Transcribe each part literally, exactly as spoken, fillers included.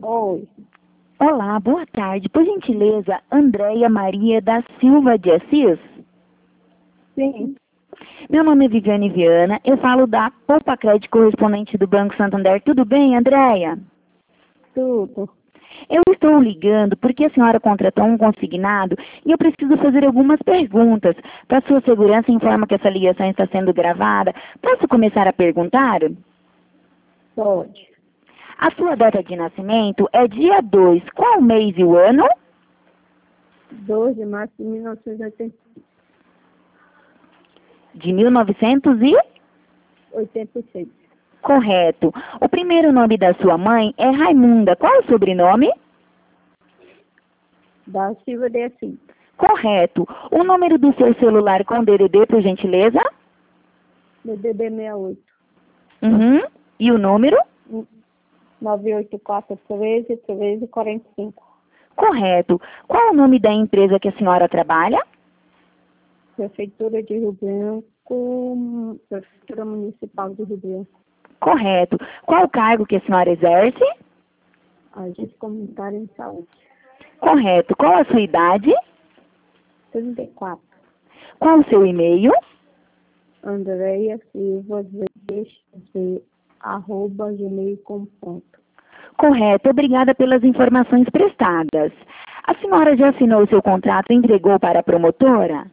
Oi, Olá, boa tarde. Por gentileza, Andréia Maria da Silva de Assis? sim, Meu nome é Viviane Viana, eu falo da Poupa Crédito correspondente do Banco Santander. Tudo bem, Andréia? tudo. Eu estou ligando porque a senhora contratou um consignado e eu preciso fazer algumas perguntas. Para sua segurança, informa que essa ligação está sendo gravada. Posso começar a perguntar? Pode. A sua data de nascimento é dia dois. Qual o mês e o ano? doze de março de mil novecentos e oitenta De mil novecentos e... oitenta e seis. Correto. O primeiro nome da sua mãe é Raimunda. Qual é o sobrenome? Da Silva de Assis. Correto. O número do seu celular com D D D, por gentileza? D D D sessenta e oito. Uhum. E o número? nove oito quatro treze treze quarenta e cinco. Correto. Qual o nome da empresa que a senhora trabalha? Prefeitura de Rio Branco, Prefeitura Municipal de Rio Branco. Correto. Qual o cargo que a senhora exerce? Agente comunitário em saúde. Correto. Qual a sua idade? trinta e quatro. Qual o seu e-mail? Andréia Silva Z, arroba gmail ponto com. Correto. Obrigada pelas informações prestadas. A senhora já assinou o seu contrato e entregou para a promotora?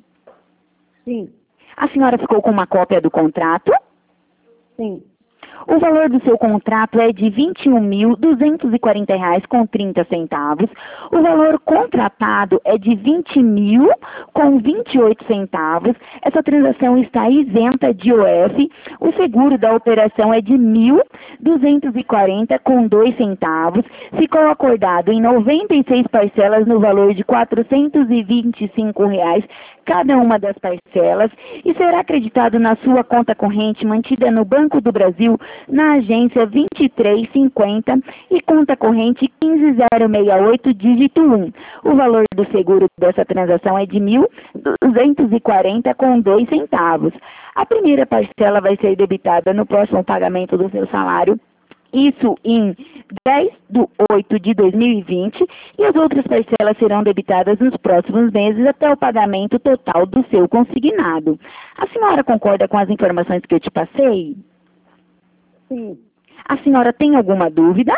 Sim, A senhora ficou com uma cópia do contrato? sim. O valor do seu contrato é de vinte e um mil duzentos e quarenta reais com trinta centavos. O valor contratado é de vinte mil com vinte e oito centavos. Essa transação está isenta de O F. O seguro da operação é de mil duzentos e quarenta com dois centavos. Ficou acordado em noventa e seis parcelas no valor de quatrocentos e vinte e cinco reais cada uma das parcelas e será acreditado na sua conta corrente mantida no Banco do Brasil na agência vinte e três cinquenta e conta corrente quinze mil sessenta e oito, dígito um. O valor do seguro dessa transação é de mil duzentos e quarenta com dois centavos. A primeira parcela vai ser debitada no próximo pagamento do seu salário, isso em dez de oito de dois mil e vinte, e as outras parcelas serão debitadas nos próximos meses até o pagamento total do seu consignado. A senhora concorda com as informações que eu te passei? Sim, A senhora tem alguma dúvida?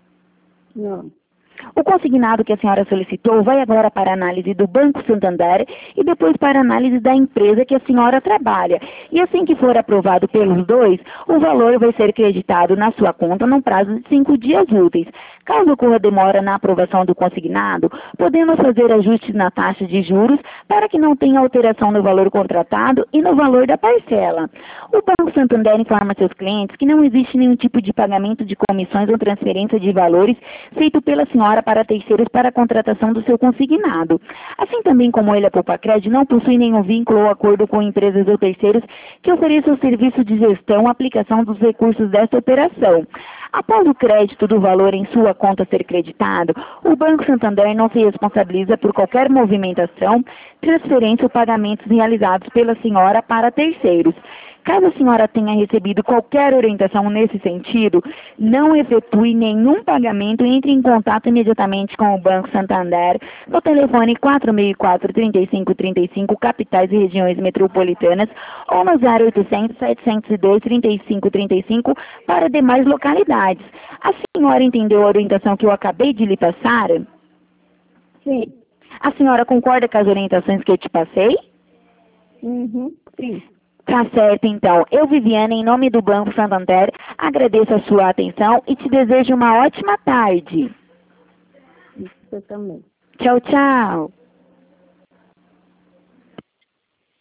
não. O consignado que a senhora solicitou vai agora para análise do Banco Santander e depois para análise da empresa que a senhora trabalha. E assim que for aprovado pelos dois, o valor vai ser creditado na sua conta num prazo de cinco dias úteis. Caso ocorra demora na aprovação do consignado, podemos fazer ajustes na taxa de juros para que não tenha alteração no valor contratado e no valor da parcela. O Banco Santander informa seus clientes que não existe nenhum tipo de pagamento de comissões ou transferência de valores feito pela senhora para terceiros para a contratação do seu consignado. Assim também como ele, a Poupa Crédito, não possui nenhum vínculo ou acordo com empresas ou terceiros que ofereçam o serviço de gestão ou aplicação dos recursos desta operação. Após o crédito do valor em sua conta ser creditado, o Banco Santander não se responsabiliza por qualquer movimentação, transferência ou pagamentos realizados pela senhora para terceiros. Caso a senhora tenha recebido qualquer orientação nesse sentido, não efetue nenhum pagamento e entre em contato imediatamente com o Banco Santander no telefone quatro seis quatro, três cinco três cinco, capitais e regiões metropolitanas, ou no zero oitocentos, setecentos e dois, trinta e cinco trinta e cinco para demais localidades. A senhora entendeu a orientação que eu acabei de lhe passar? Sim. A senhora concorda com as orientações que eu te passei? Uhum. Sim. Tá certo, então. Eu, Viviane, em nome do Banco Santander, agradeço a sua atenção e te desejo uma ótima tarde. Você também. Tchau, tchau.